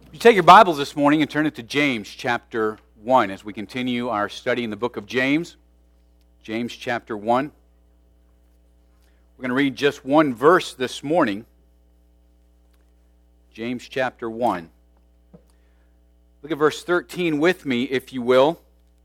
You take your Bibles this morning and turn it to James chapter 1 as we continue our study in the book of James. James chapter 1. We're going to read just one verse this morning. James chapter 1. Look at verse 13 with me, if you will.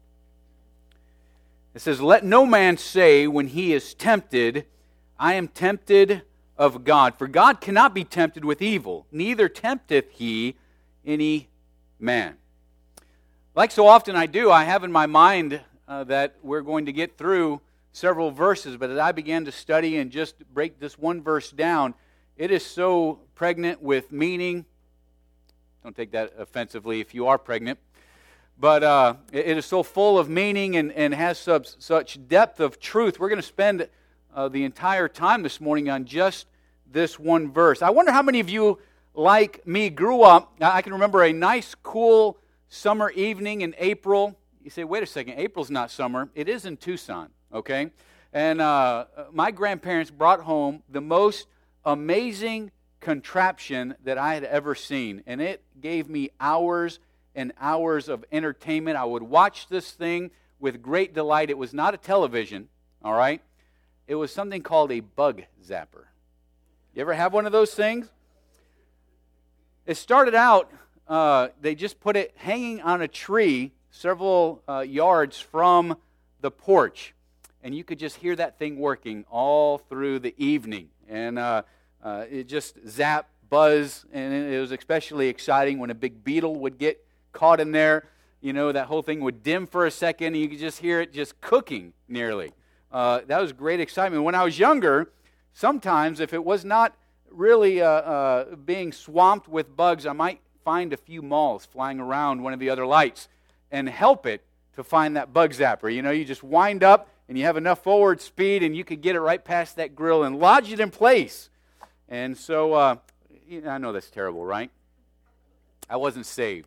It says, "Let no man say when he is tempted, I am tempted of God. For God cannot be tempted with evil, neither tempteth he any man." Like so often I do, I have in my mind that we're going to get through several verses, but as I began to study and just break this one verse down, it is so pregnant with meaning. Don't take that offensively if you are pregnant. But it is so full of meaning and has such depth of truth. We're going to spend the entire time this morning on just this one verse. I wonder how many of you, like me, grew up. I can remember a nice, cool summer evening in April. You say, wait a second, April's not summer. It is in Tucson, okay? And my grandparents brought home the most amazing contraption that I had ever seen. And it gave me hours and hours of entertainment. I would watch this thing with great delight. It was not a television, all right? It was something called a bug zapper. You ever have one of those things? It started out, they just put it hanging on a tree several yards from the porch. And you could just hear that thing working all through the evening. And it just zap, buzz, and it was especially exciting when a big beetle would get caught in there. You know, that whole thing would dim for a second, and you could just hear it just cooking nearly. That was great excitement. When I was younger, sometimes if it was not really being swamped with bugs, I might find a few moths flying around one of the other lights and help it to find that bug zapper. You know, you just wind up and you have enough forward speed and you could get it right past that grill and lodge it in place. And so, I know that's terrible, right? I wasn't saved.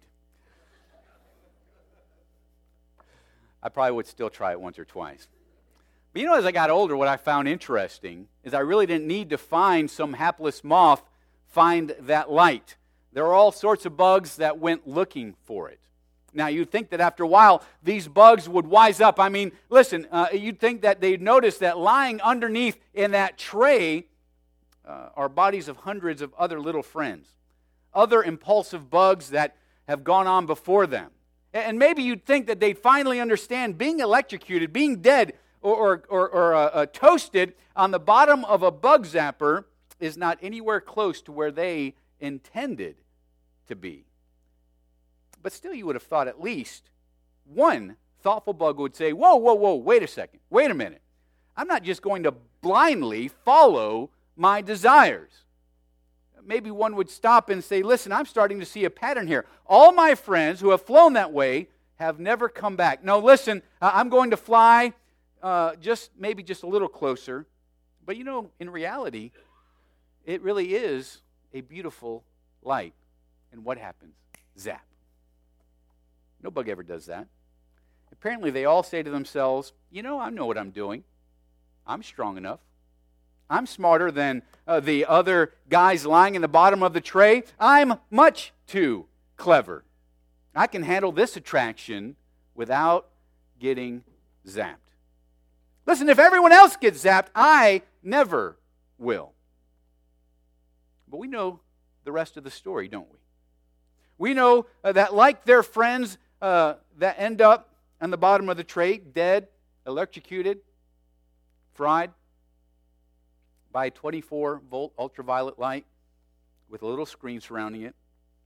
I probably would still try it once or twice. But as I got older, what I found interesting is I really didn't need to find some hapless moth find that light. There are all sorts of bugs that went looking for it. Now, you'd think that after a while, these bugs would wise up. I mean, listen, you'd think that they'd notice that lying underneath in that tray are bodies of hundreds of other little friends, other impulsive bugs that have gone on before them. And maybe you'd think that they'd finally understand being electrocuted, being dead, or toasted on the bottom of a bug zapper is not anywhere close to where they intended to be. But still, you would have thought at least one thoughtful bug would say, whoa, wait a second, wait a minute. I'm not just going to blindly follow my desires. Maybe one would stop and say, listen, I'm starting to see a pattern here. All my friends who have flown that way have never come back. No, listen, I'm going to fly maybe just a little closer. But in reality, it really is a beautiful light. And what happens? Zap. No bug ever does that. Apparently, they all say to themselves, I know what I'm doing. I'm strong enough. I'm smarter than the other guys lying in the bottom of the tray. I'm much too clever. I can handle this attraction without getting zapped. Listen, if everyone else gets zapped, I never will. But we know the rest of the story, don't we? We know that like their friends that end up on the bottom of the tray, dead, electrocuted, fried by a 24-volt ultraviolet light with a little screen surrounding it,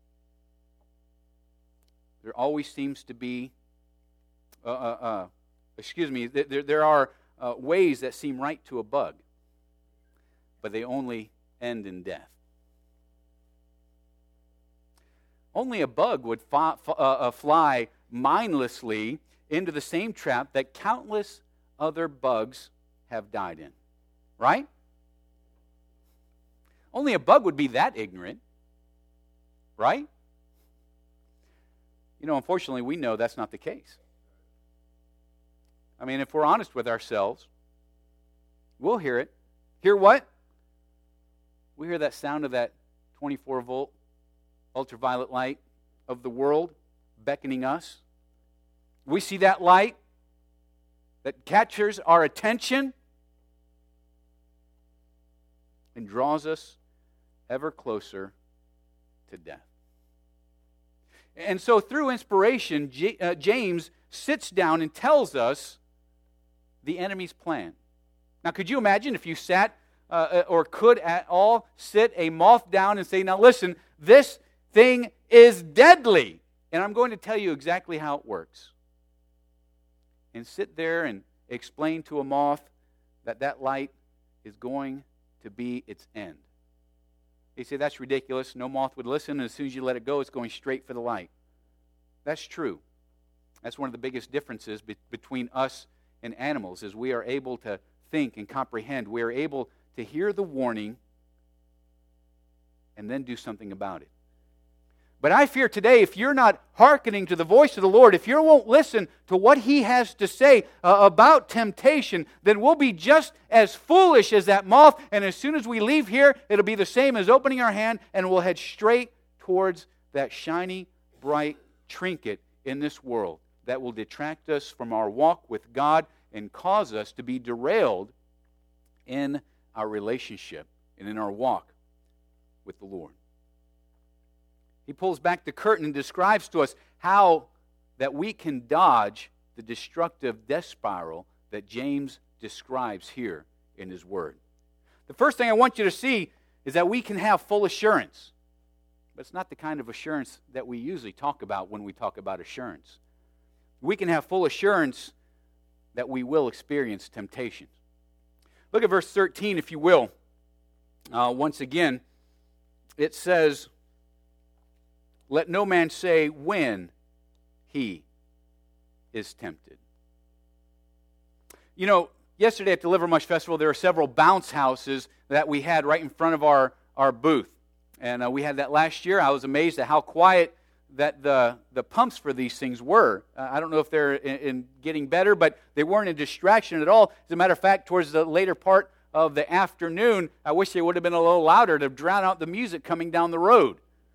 there always seems to be, there are ways that seem right to a bug, but they only end in death. Only a bug would fly mindlessly into the same trap that countless other bugs have died in. Right? Only a bug would be that ignorant. Right? Unfortunately, we know that's not the case. I mean, if we're honest with ourselves, we'll hear it. Hear what? We hear that sound of that 24-volt ultraviolet light of the world beckoning us. We see that light that captures our attention and draws us ever closer to death. And so through inspiration, James sits down and tells us the enemy's plan. Now, could you imagine if you sat or could at all sit a moth down and say, now listen, this thing is deadly, and I'm going to tell you exactly how it works. And sit there and explain to a moth that that light is going to be its end. You say, that's ridiculous. No moth would listen, and as soon as you let it go, it's going straight for the light. That's true. That's one of the biggest differences between us and animals, is we are able to think and comprehend. We are able to hear the warning and then do something about it. But I fear today, if you're not hearkening to the voice of the Lord, if you won't listen to what He has to say about temptation, then we'll be just as foolish as that moth, and as soon as we leave here, it'll be the same as opening our hand, and we'll head straight towards that shiny, bright trinket in this world that will detract us from our walk with God and cause us to be derailed in our relationship and in our walk with the Lord. He pulls back the curtain and describes to us how that we can dodge the destructive death spiral that James describes here in his word. The first thing I want you to see is that we can have full assurance. But it's not the kind of assurance that we usually talk about when we talk about assurance. We can have full assurance that we will experience temptations. Look at verse 13, if you will. Once again, it says, let no man say when he is tempted. You know, yesterday at the Livermush Festival, there were several bounce houses that we had right in front of our booth. And we had that last year. I was amazed at how quiet that the pumps for these things were. I don't know if they're in getting better, but they weren't a distraction at all. As a matter of fact, towards the later part of the afternoon, I wish they would have been a little louder to drown out the music coming down the road.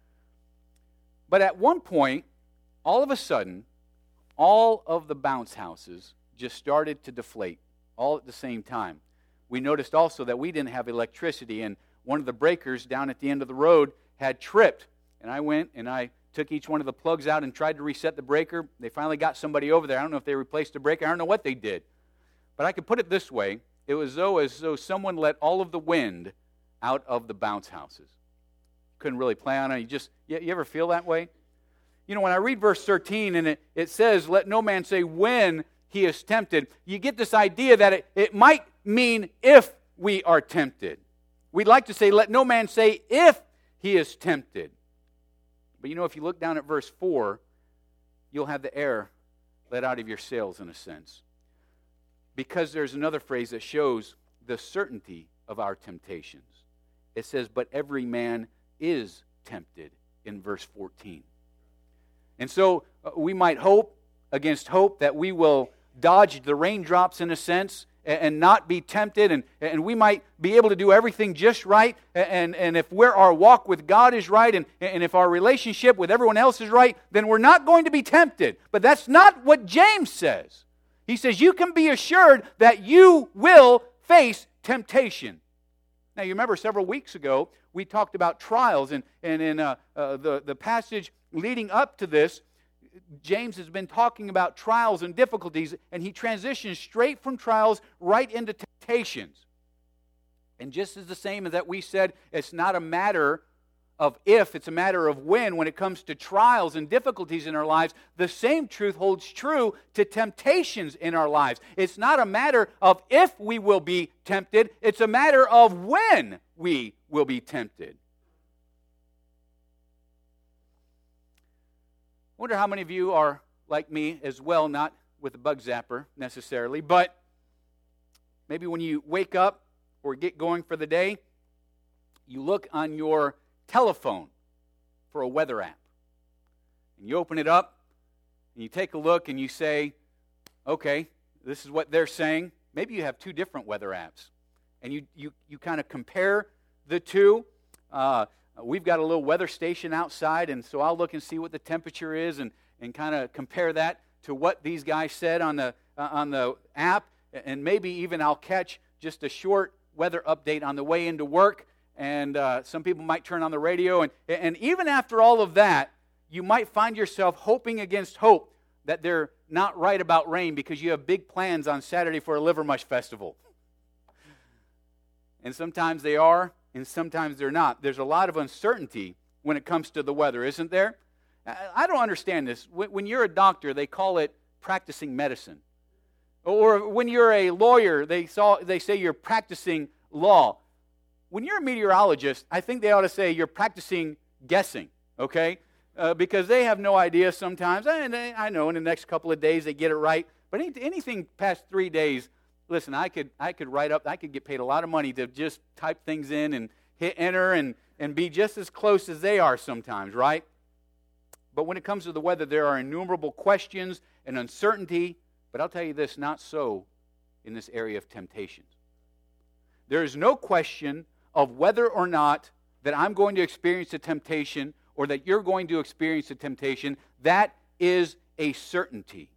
But at one point, all of a sudden, all of the bounce houses just started to deflate, all at the same time. We noticed also that we didn't have electricity, and one of the breakers down at the end of the road had tripped. And I went and I took each one of the plugs out and tried to reset the breaker. They finally got somebody over there. I don't know if they replaced the breaker. I don't know what they did. But I could put it this way. It was as though someone let all of the wind out of the bounce houses. Couldn't really play on it. You ever feel that way? You know, when I read verse 13 and it says, let no man say when he is tempted, you get this idea that it might mean if we are tempted. We'd like to say, let no man say if he is tempted. But you know, if you look down at verse 4, you'll have the air let out of your sails in a sense. Because there's another phrase that shows the certainty of our temptations. It says, but every man is tempted in verse 14. And so we might hope against hope that we will dodge the raindrops in a sense and not be tempted, and we might be able to do everything just right, and if our walk with God is right, and if our relationship with everyone else is right, then we're not going to be tempted. But that's not what James says. He says you can be assured that you will face temptation. Now, you remember several weeks ago, we talked about trials, and in the passage leading up to this, James has been talking about trials and difficulties, and he transitions straight from trials right into temptations. And just as the same as that we said, it's not a matter of if, it's a matter of when it comes to trials and difficulties in our lives, the same truth holds true to temptations in our lives. It's not a matter of if we will be tempted, it's a matter of when we will be tempted. I wonder how many of you are like me as well, not with a bug zapper necessarily, but maybe when you wake up or get going for the day, you look on your telephone for a weather app. And you open it up, and you take a look, and you say, okay, this is what they're saying. Maybe you have two different weather apps. And you kind of compare the two. We've got a little weather station outside, and so I'll look and see what the temperature is and kind of compare that to what these guys said on the app, and maybe even I'll catch just a short weather update on the way into work, and some people might turn on the radio, and even after all of that, you might find yourself hoping against hope that they're not right about rain because you have big plans on Saturday for a Livermush festival. And sometimes they are, and sometimes they're not. There's a lot of uncertainty when it comes to the weather, isn't there? I don't understand this. When you're a doctor, they call it practicing medicine. Or when you're a lawyer, they say you're practicing law. When you're a meteorologist, I think they ought to say you're practicing guessing, okay? Because they have no idea sometimes. I know in the next couple of days they get it right. But anything past 3 days, listen, I could get paid a lot of money to just type things in and hit enter and be just as close as they are sometimes, right? But when it comes to the weather, there are innumerable questions and uncertainty. But I'll tell you this, not so in this area of temptations. There is no question of whether or not that I'm going to experience a temptation or that you're going to experience a temptation. That is a certainty.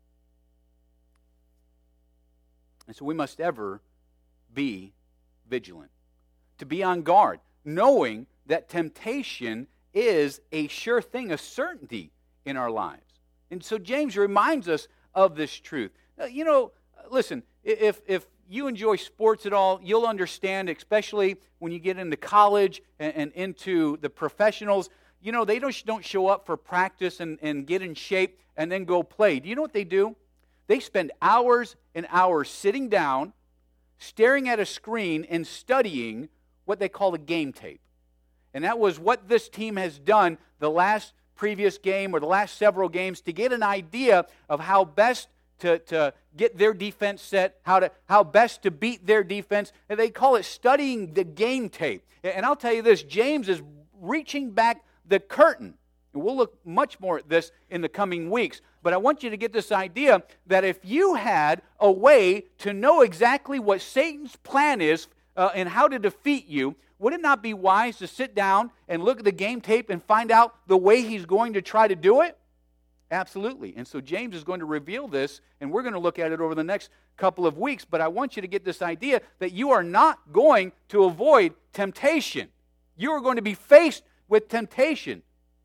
And so we must ever be vigilant, to be on guard, knowing that temptation is a sure thing, a certainty in our lives. And so James reminds us of this truth. Listen, if you enjoy sports at all, you'll understand, especially when you get into college and into the professionals, they don't show up for practice and get in shape and then go play. Do you know what they do? They spend hours and hours sitting down, staring at a screen and studying what they call a game tape. And that was what this team has done the last previous game or the last several games to get an idea of how best to get their defense set, how best to beat their defense. And they call it studying the game tape. And I'll tell you this, James is reaching back the curtain. And we'll look much more at this in the coming weeks. But I want you to get this idea that if you had a way to know exactly what Satan's plan is and how to defeat you, would it not be wise to sit down and look at the game tape and find out the way he's going to try to do it? Absolutely. And so James is going to reveal this, and we're going to look at it over the next couple of weeks. But I want you to get this idea that you are not going to avoid temptation. You are going to be faced with temptation.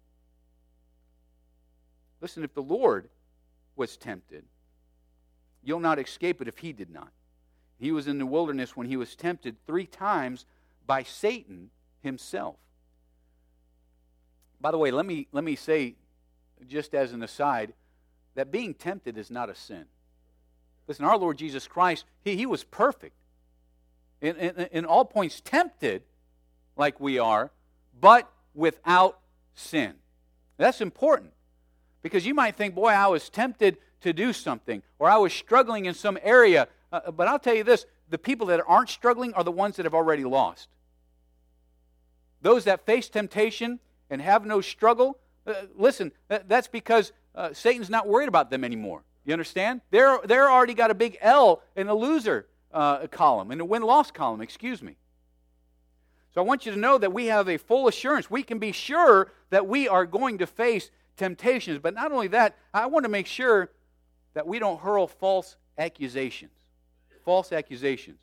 Listen, if the Lord was tempted, you'll not escape it if he did not. He was in the wilderness when he was tempted 3 times by Satan himself. By the way, let me say, just as an aside, that being tempted is not a sin. Listen, our Lord Jesus Christ, he was perfect. In all points tempted like we are, but without sin. That's important. Because you might think, boy, I was tempted to do something, or I was struggling in some area. But I'll tell you this, the people that aren't struggling are the ones that have already lost. Those that face temptation and have no struggle, listen, that's because Satan's not worried about them anymore. You understand? They're already got a big L in the loser column, in the win-loss column, excuse me. So I want you to know that we have a full assurance. We can be sure that we are going to face temptations. But not only that, I want to make sure that we don't hurl false accusations. False accusations.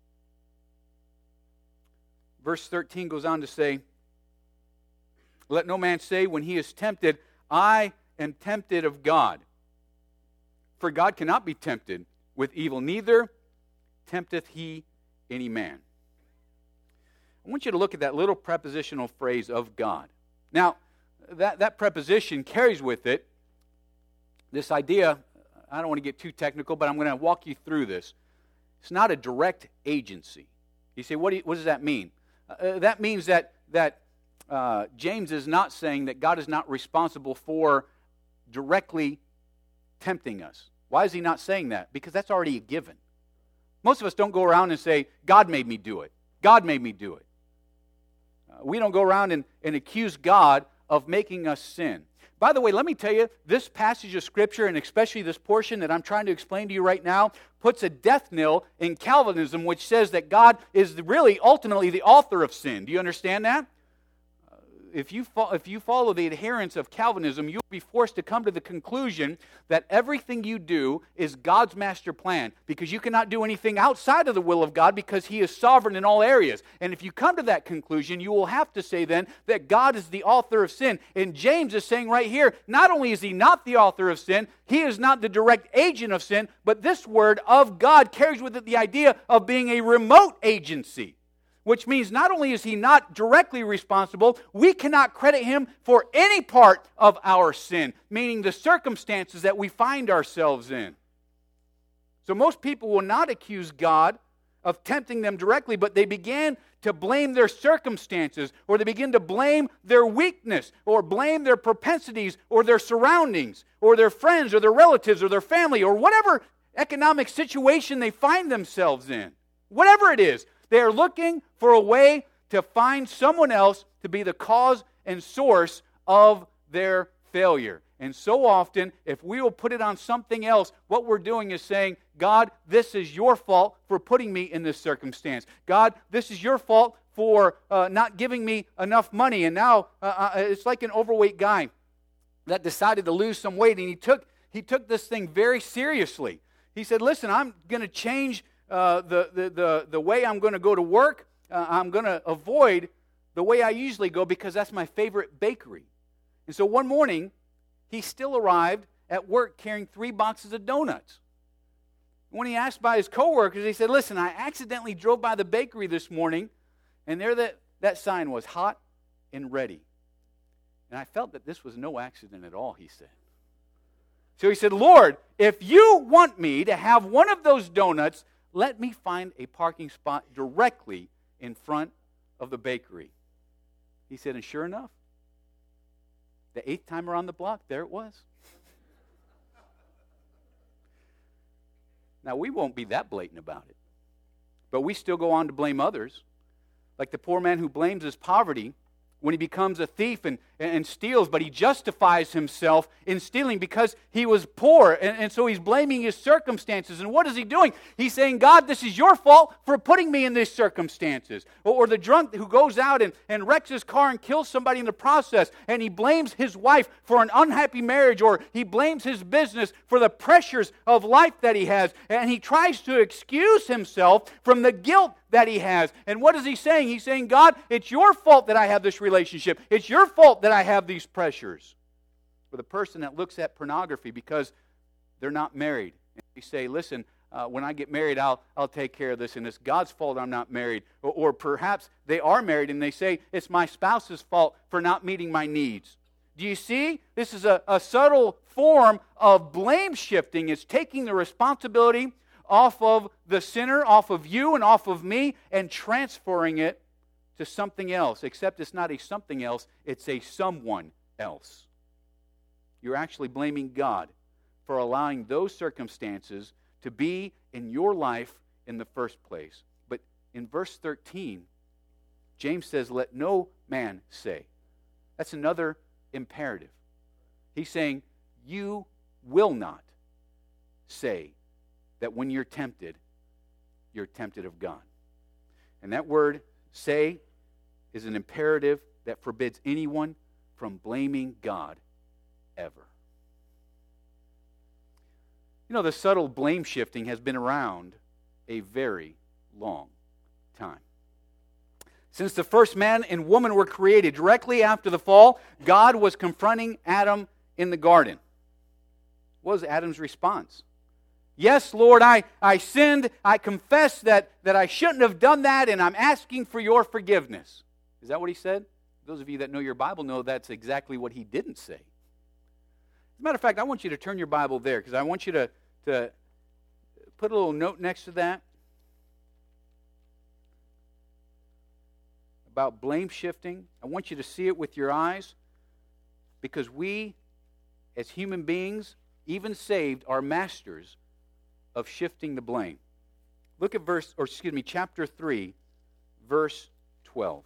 Verse 13 goes on to say, let no man say when he is tempted, I am tempted of God. For God cannot be tempted with evil, neither tempteth he any man. I want you to look at that little prepositional phrase of God. Now, that preposition carries with it this idea. I don't want to get too technical, but I'm going to walk you through this. It's not a direct agency. You say, what does that mean? That means that James is not saying that God is not responsible for directly tempting us. Why is he not saying that? Because that's already a given. Most of us don't go around and say, God made me do it. God made me do it. We don't go around and accuse God of making us sin. By the way, let me tell you, this passage of Scripture, and especially this portion that I'm trying to explain to you right now, puts a death knell in Calvinism, which says that God is really ultimately the author of sin. Do you understand that? if you follow the adherents of Calvinism, you'll be forced to come to the conclusion that everything you do is God's master plan, because you cannot do anything outside of the will of God because He is sovereign in all areas. And if you come to that conclusion, you will have to say then that God is the author of sin. And James is saying right here, not only is He not the author of sin, He is not the direct agent of sin, but this word of God carries with it the idea of being a remote agency. Which means not only is He not directly responsible, we cannot credit Him for any part of our sin, meaning the circumstances that we find ourselves in. So most people will not accuse God of tempting them directly, but they begin to blame their circumstances, or they begin to blame their weakness, or blame their propensities, or their surroundings, or their friends, or their relatives, or their family, or whatever economic situation they find themselves in. Whatever it is. They are looking for a way to find someone else to be the cause and source of their failure. And so often, if we will put it on something else, what we're doing is saying, God, this is your fault for putting me in this circumstance. God, this is your fault for not giving me enough money. And now it's like an overweight guy that decided to lose some weight, and he took this thing very seriously. He said, listen, I'm going to change the way I'm going to go to work. I'm going to avoid the way I usually go because that's my favorite bakery. And so one morning, he still arrived at work carrying 3 boxes of donuts. When he asked by his coworkers, he said, listen, I accidentally drove by the bakery this morning, and there that sign was, hot and ready. And I felt that this was no accident at all, he said. So he said, Lord, if you want me to have one of those donuts, let me find a parking spot directly in front of the bakery. He said, and sure enough, the 8th time around the block, there it was. Now, we won't be that blatant about it, but we still go on to blame others, like the poor man who blames his poverty when he becomes a thief and steals, but he justifies himself in stealing because he was poor, and so he's blaming his circumstances. And what is he doing? He's saying, God, this is your fault for putting me in these circumstances. Or the drunk who goes out and wrecks his car and kills somebody in the process, and he blames his wife for an unhappy marriage, or he blames his business for the pressures of life that he has, and he tries to excuse himself from the guilt that he has. And what is he saying? He's saying, God, it's your fault that I have this relationship. It's your fault that I have these pressures. For the person that looks at pornography because they're not married, and you say, listen, when I get married, I'll take care of this, and it's God's fault I'm not married. Or perhaps they are married and they say, it's my spouse's fault for not meeting my needs. Do you see? This is a subtle form of blame shifting. It's taking the responsibility off of the sinner, off of you and off of me, and transferring it to something else. Except it's not a something else, it's a someone else. You're actually blaming God for allowing those circumstances to be in your life in the first place. But in verse 13, James says, let no man say. That's another imperative. He's saying, you will not say that when you're tempted of God. And that word, say, is an imperative that forbids anyone from blaming God ever. You know, the subtle blame shifting has been around a very long time. Since the first man and woman were created, directly after the fall, God was confronting Adam in the garden. What was Adam's response? Yes, Lord, I sinned. I confess that I shouldn't have done that, and I'm asking for your forgiveness. Is that what he said? Those of you that know your Bible know that's exactly what he didn't say. As a matter of fact, I want you to turn your Bible there, because I want you to put a little note next to that about blame shifting. I want you to see it with your eyes, because we, as human beings, even saved, are masters of shifting the blame. Look at chapter 3, verse 12.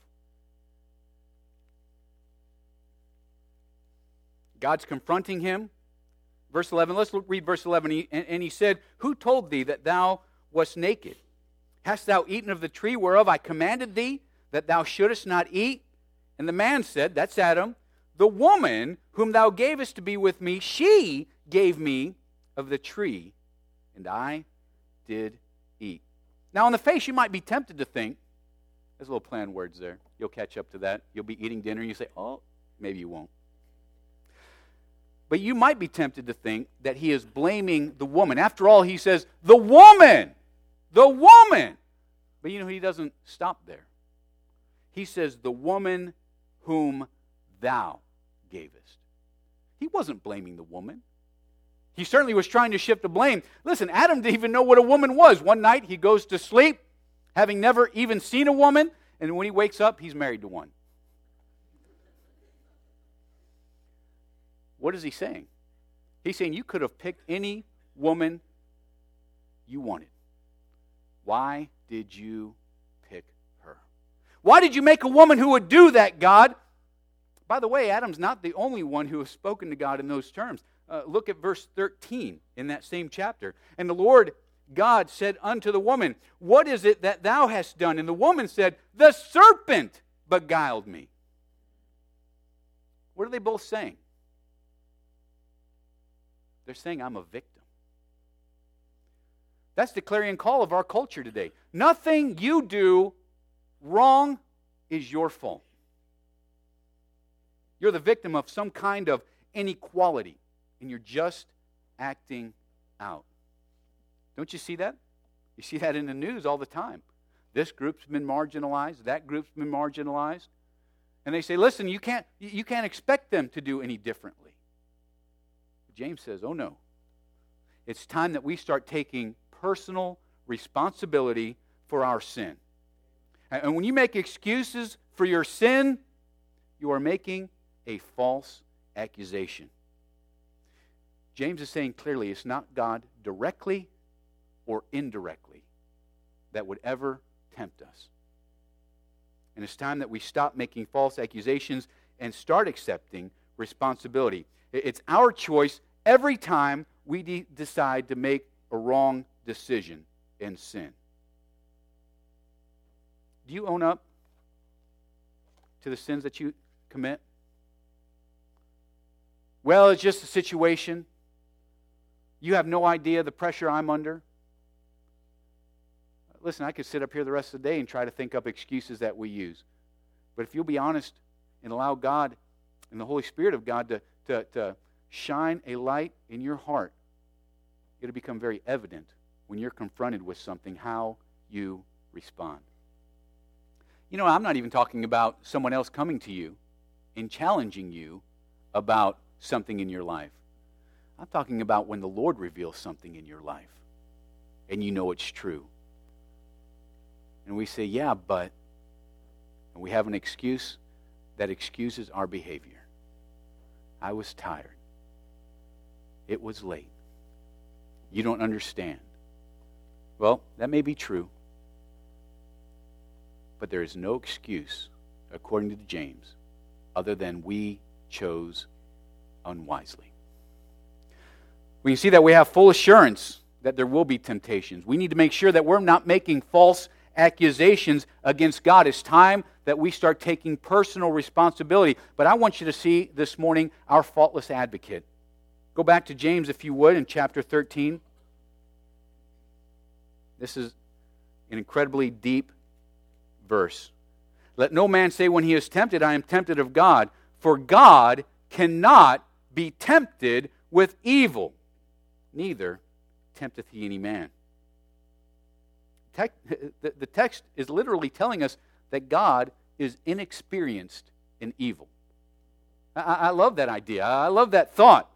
God's confronting him. Verse 11, let's read verse 11. And he said, who told thee that thou wast naked? Hast thou eaten of the tree whereof I commanded thee that thou shouldest not eat? And the man said, that's Adam, the woman whom thou gavest to be with me, she gave me of the tree, and I did eat. Now, on the face, you might be tempted to think, there's little planned words there. You'll catch up to that. You'll be eating dinner, and you say, oh, maybe you won't. But you might be tempted to think that he is blaming the woman. After all, he says, the woman! The woman! But you know, he doesn't stop there. He says, the woman whom thou gavest. He wasn't blaming the woman. He certainly was trying to shift the blame. Listen, Adam didn't even know what a woman was. One night he goes to sleep, having never even seen a woman, and when he wakes up, he's married to one. What is he saying? He's saying you could have picked any woman you wanted. Why did you pick her? Why did you make a woman who would do that, God? By the way, Adam's not the only one who has spoken to God in those terms. Look at verse 13 in that same chapter. And the Lord God said unto the woman, what is it that thou hast done? And the woman said, the serpent beguiled me. What are they both saying? They're saying, I'm a victim. That's the clarion call of our culture today. Nothing you do wrong is your fault. You're the victim of some kind of inequality, and you're just acting out. Don't you see that? You see that in the news all the time. This group's been marginalized, that group's been marginalized. And they say, listen, you can't expect them to do any differently. James says, oh no. It's time that we start taking personal responsibility for our sin. And when you make excuses for your sin, you are making a false accusation. James is saying clearly it's not God directly or indirectly that would ever tempt us. And it's time that we stop making false accusations and start accepting responsibility. It's our choice every time we decide to make a wrong decision and sin. Do you own up to the sins that you commit? Well, it's just a situation. You have no idea the pressure I'm under. Listen, I could sit up here the rest of the day and try to think up excuses that we use. But if you'll be honest and allow God and the Holy Spirit of God to shine a light in your heart, it'll become very evident when you're confronted with something, how you respond. You know, I'm not even talking about someone else coming to you and challenging you about something in your life. I'm talking about when the Lord reveals something in your life and you know it's true. And we say, yeah, but, and we have an excuse that excuses our behavior. I was tired. It was late. You don't understand. Well, that may be true. But there is no excuse, according to James, other than we chose unwisely. We can see that we have full assurance that there will be temptations. We need to make sure that we're not making false accusations against God. It's time that we start taking personal responsibility. But I want you to see this morning our faultless advocate. Go back to James, if you would, in chapter 13. This is an incredibly deep verse. Let no man say when he is tempted, I am tempted of God, for God cannot be tempted with evil, neither tempteth he any man. The text is literally telling us that God is inexperienced in evil. I love that idea. I love that thought.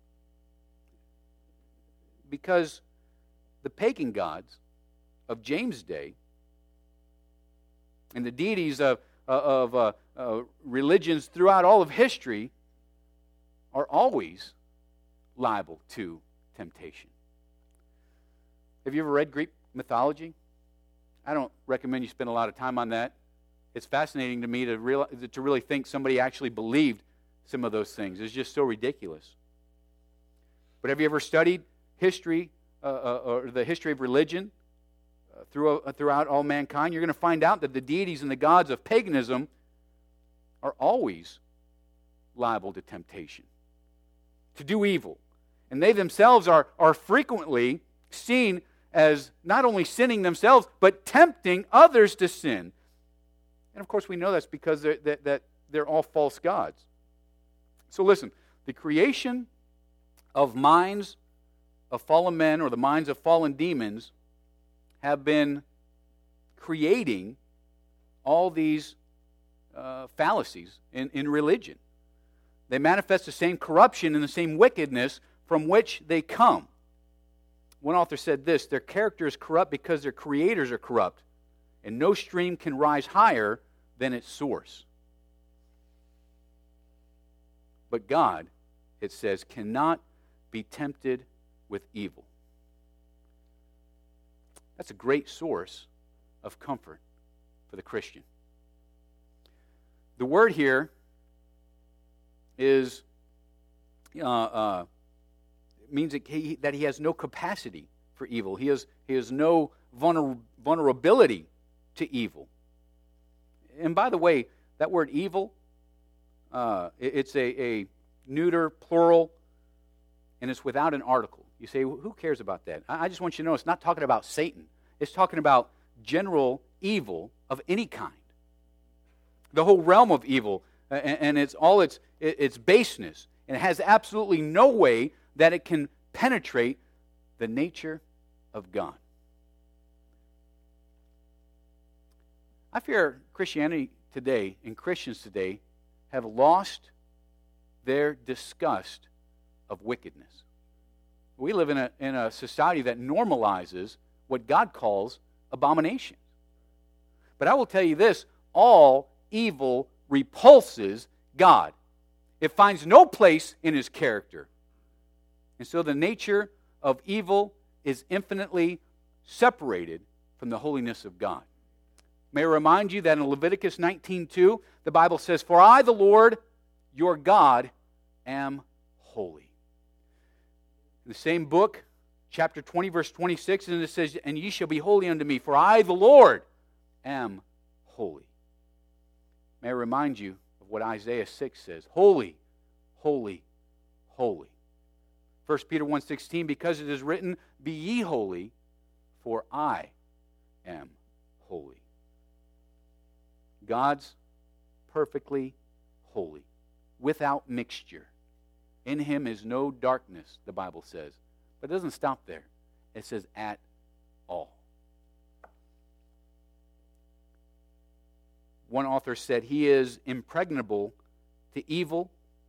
Because the pagan gods of James' day and the deities of religions throughout all of history are always liable to temptation. Have you ever read Greek mythology? I don't recommend you spend a lot of time on that. It's fascinating to me to really think somebody actually believed some of those things. It's just so ridiculous. But have you ever studied history or the history of religion throughout all mankind? You're going to find out that the deities and the gods of paganism are always liable to temptation, to do evil. And they themselves are frequently seen as not only sinning themselves, but tempting others to sin. And of course we know that's because they're all false gods. So listen, the creation of minds of fallen men or the minds of fallen demons have been creating all these fallacies in religion. They manifest the same corruption and the same wickedness from which they come. One author said this: their character is corrupt because their creators are corrupt, and no stream can rise higher than its source. But God, it says, cannot be tempted with evil. That's a great source of comfort for the Christian. The word here is means that he has no capacity for evil. He has no vulnerability to evil. And by the way, that word evil, it's a neuter, plural, and it's without an article. You say, well, who cares about that? I just want you to know it's not talking about Satan. It's talking about general evil of any kind. The whole realm of evil, and it's all its baseness. And it has absolutely no way that it can penetrate the nature of God. I fear Christianity today and Christians today have lost their disgust of wickedness. We live in a society that normalizes what God calls abominations. But I will tell you this: all evil repulses God. It finds no place in His character. And so the nature of evil is infinitely separated from the holiness of God. May I remind you that in Leviticus 19:2, the Bible says, "For I, the Lord, your God, am holy." In the same book, chapter 20, verse 26, and it says, "And ye shall be holy unto me, for I, the Lord, am holy." May I remind you of what Isaiah 6 says: "Holy, holy, holy." 1 Peter 1:16, "Because it is written, Be ye holy, for I am holy." God's perfectly holy, without mixture. In Him is no darkness, the Bible says. But it doesn't stop there. It says, at all. One author said, He is impregnable to evil.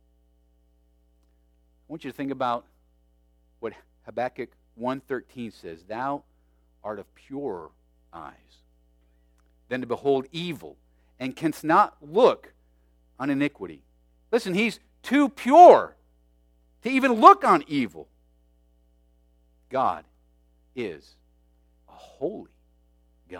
I want you to think about what Habakkuk 1:13 says: "Thou art of purer eyes than to behold evil, and canst not look on iniquity." Listen, He's too pure to even look on evil. God is a holy God.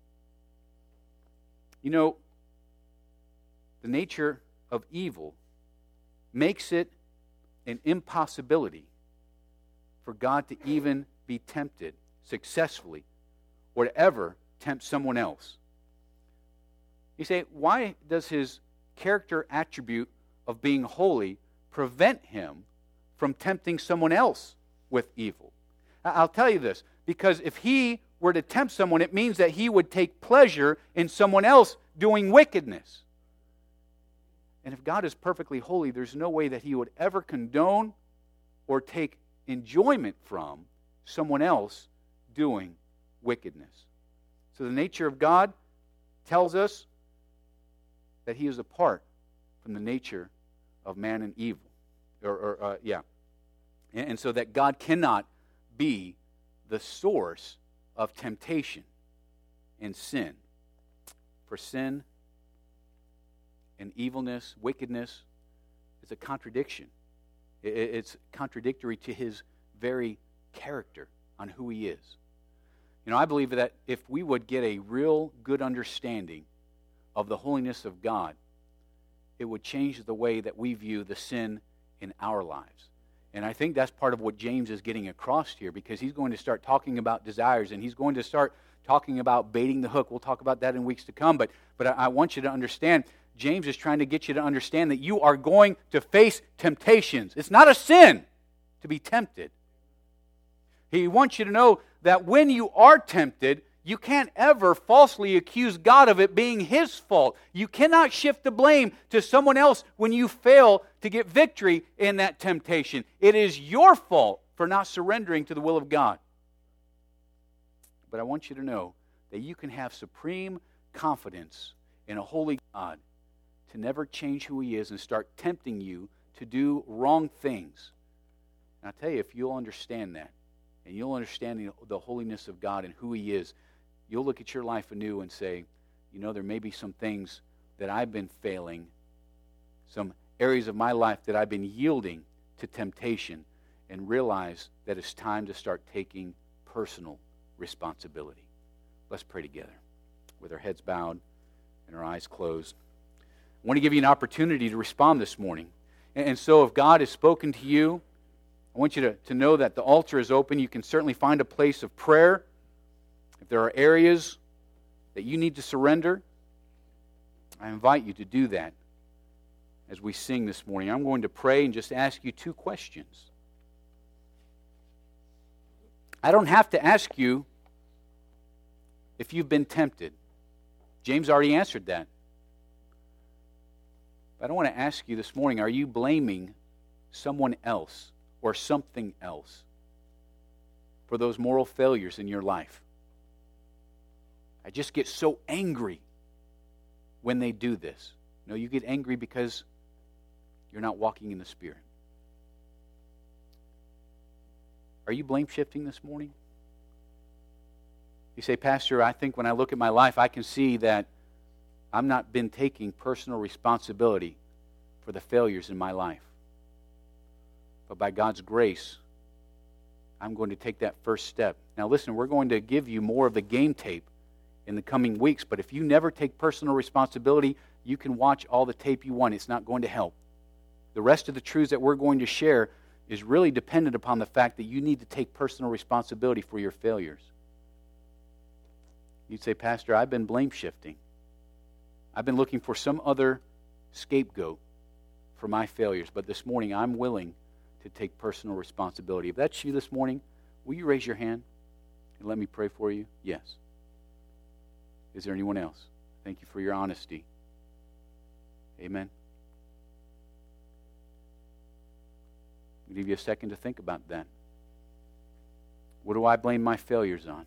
You know, the nature of evil makes it an impossibility for God to even be tempted successfully or to ever tempt someone else. You say, why does His character attribute of being holy prevent Him from tempting someone else with evil? I'll tell you this: because if He were to tempt someone, it means that He would take pleasure in someone else doing wickedness. And if God is perfectly holy, there's no way that He would ever condone or take enjoyment from someone else doing wickedness. So the nature of God tells us that He is apart from the nature of man and evil. And so that God cannot be the source of temptation and sin. For sin and evilness, wickedness, is a contradiction. It's contradictory to His very character on who He is. You know, I believe that if we would get a real good understanding of the holiness of God, it would change the way that we view the sin in our lives. And I think that's part of what James is getting across here, because he's going to start talking about desires, and he's going to start talking about baiting the hook. We'll talk about that in weeks to come, but I want you to understand James is trying to get you to understand that you are going to face temptations. It's not a sin to be tempted. He wants you to know that when you are tempted, you can't ever falsely accuse God of it being His fault. You cannot shift the blame to someone else when you fail to get victory in that temptation. It is your fault for not surrendering to the will of God. But I want you to know that you can have supreme confidence in a holy God to never change who He is and start tempting you to do wrong things. And I tell you, if you'll understand that, and you'll understand the holiness of God and who He is, you'll look at your life anew and say, you know, there may be some things that I've been failing, some areas of my life that I've been yielding to temptation, and realize that it's time to start taking personal responsibility. Let's pray together with our heads bowed and our eyes closed. I want to give you an opportunity to respond this morning. And so if God has spoken to you, I want you to know that the altar is open. You can certainly find a place of prayer. If there are areas that you need to surrender, I invite you to do that as we sing this morning. I'm going to pray and just ask you 2 questions. I don't have to ask you if you've been tempted. James already answered that. But I want to ask you this morning, are you blaming someone else or something else for those moral failures in your life? I just get so angry when they do this. No, you get angry because you're not walking in the Spirit. Are you blame shifting this morning? You say, Pastor, I think when I look at my life, I can see that I've not been taking personal responsibility for the failures in my life. But by God's grace, I'm going to take that first step. Now listen, we're going to give you more of the game tape in the coming weeks, but if you never take personal responsibility, you can watch all the tape you want. It's not going to help. The rest of the truths that we're going to share is really dependent upon the fact that you need to take personal responsibility for your failures. You'd say, Pastor, I've been blame shifting. I've been looking for some other scapegoat for my failures, but this morning I'm willing to take personal responsibility. If that's you this morning, will you raise your hand and let me pray for you? Yes. Is there anyone else? Thank you for your honesty. Amen. I'll give you a second to think about that. What do I blame my failures on?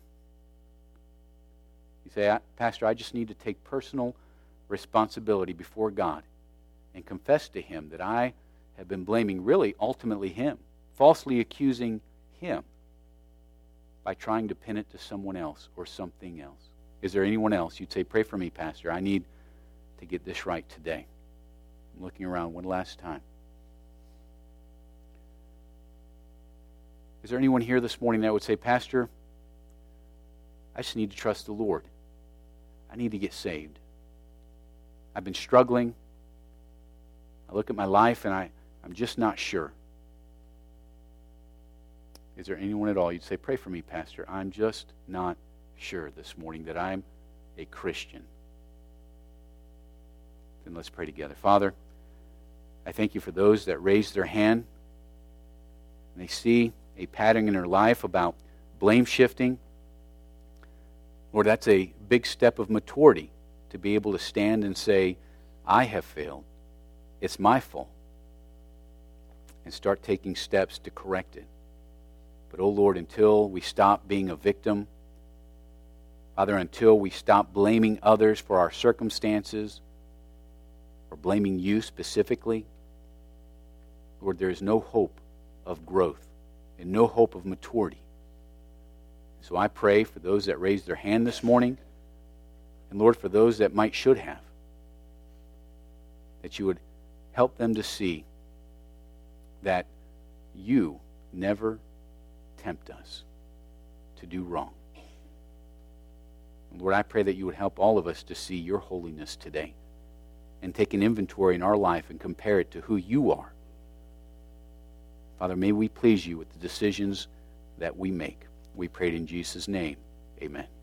You say, Pastor, I just need to take personal responsibility before God and confess to Him that I have been blaming really ultimately Him, falsely accusing Him by trying to pin it to someone else or something else. Is there anyone else? You'd say, pray for me, Pastor. I need to get this right today. I'm looking around one last time. Is there anyone here this morning that would say, Pastor, I just need to trust the Lord. I need to get saved. I've been struggling. I look at my life and I'm just not sure. Is there anyone at all? You'd say, pray for me, Pastor. I'm just not sure this morning that I'm a Christian. Then let's pray together. Father, I thank you for those that raise their hand and they see a pattern in their life about blame shifting. Lord, that's a big step of maturity to be able to stand and say, I have failed. It's my fault. And start taking steps to correct it. But, oh Lord, until we stop being a victim, Father, until we stop blaming others for our circumstances or blaming you specifically, Lord, there is no hope of growth and no hope of maturity. So I pray for those that raised their hand this morning, and Lord, for those that should have, that you would help them to see that you never tempt us to do wrong. And Lord, I pray that you would help all of us to see your holiness today and take an inventory in our life and compare it to who you are. Father, may we please you with the decisions that we make. We pray it in Jesus' name. Amen.